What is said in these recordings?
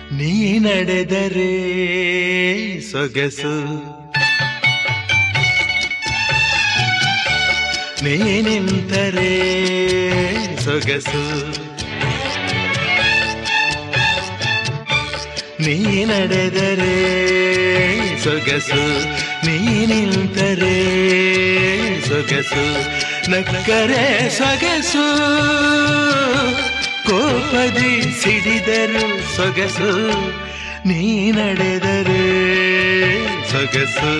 ನೀ ನಡೆದರೆ ಸೊಗಸು, ನೀ ನಿಂತರೆ ಸೊಗಸು, ನೀ ನಡೆದರೆ ಸೊಗಸು, ನೀ ನಿಂತರೆ ಸೊಗಸು, ನಕ್ಕರೆ ಸೊಗಸು, ಕೋಪದಿ ಸಿಡಿದರು ಸೊಗಸು, ನೀ ನಡೆದರೆ ಸೊಗಸು.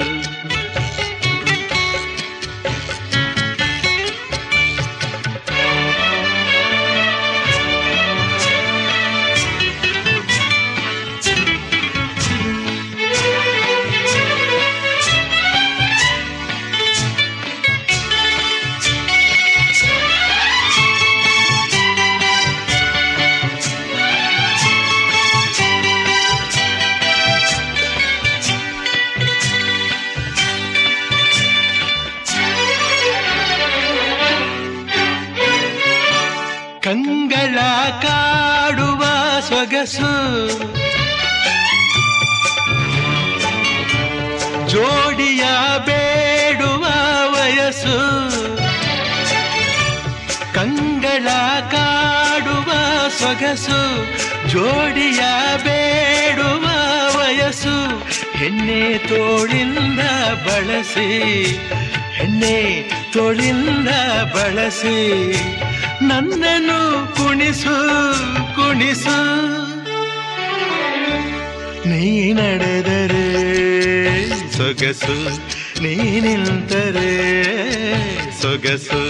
ಕಂಗಳ ಕಾಡುವ ಸೊಗಸು, ಜೋಡಿಯ ಬೇಡುವ ವಯಸ್ಸು, ಕಂಗಳ ಕಾಡುವ ಸೊಗಸು, ಜೋಡಿಯ ಬೇಡುವ ವಯಸ್ಸು, ಹೆಣ್ಣೆ ತೋಳಿಂದ ಬಳಸಿ, ಹೆಣ್ಣೆ ತೋಳಿಂದ ಬಳಸಿ, ನನ್ನನ್ನು ಕುಣಿಸು ಕುಣಿಸು, ನೀ ನಡೆದರೆ ಸೊಗಸು, ನೀ ನಿಂತರೆ ಸೊಗಸು.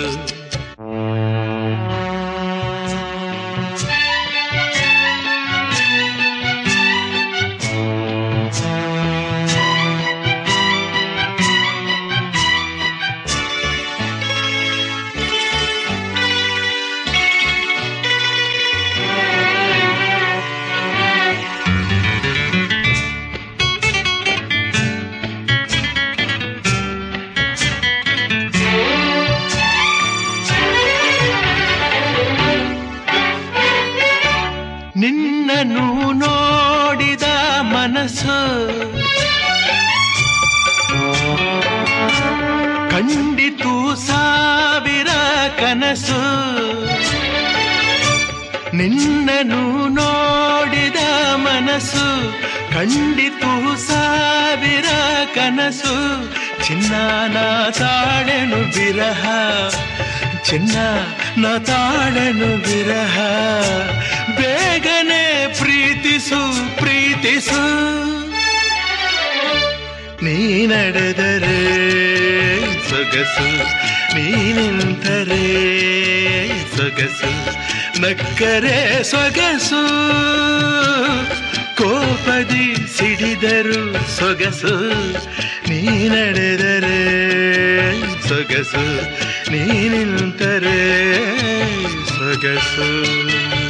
ನಿನ್ನನ್ನು ನೋಡಿದ ಮನಸ್ಸು ಕಂಡಿತು ಸಾವಿರ ಕನಸು, ನಿನ್ನನ್ನು ನೋಡಿದ ಮನಸ್ಸು ಕಂಡಿತು ಸಾವಿರ ಕನಸು, ಚಿನ್ನ ನಾ ತಾಳೆನು ವಿರಹ, ಚಿನ್ನ ನಾ ತಾಳೆನು ವಿರಹ, ಬೇಗನೆ ಪ್ರೀತಿಸು ಪ್ರೀತಿಸು, ನೀ ನಡೆದರೆ ಸೊಗಸು, ನೀ ನಿಂತರೆ ಸೊಗಸು, ನಕ್ಕರೆ ಸೊಗಸು, ಕೋಪದಿ ಸಿಡಿದರು ಸೊಗಸು, ನೀ ನಡೆದರೆ ಸೊಗಸು, ನೀ ನಿಂತರೆ ಸೊಗಸು.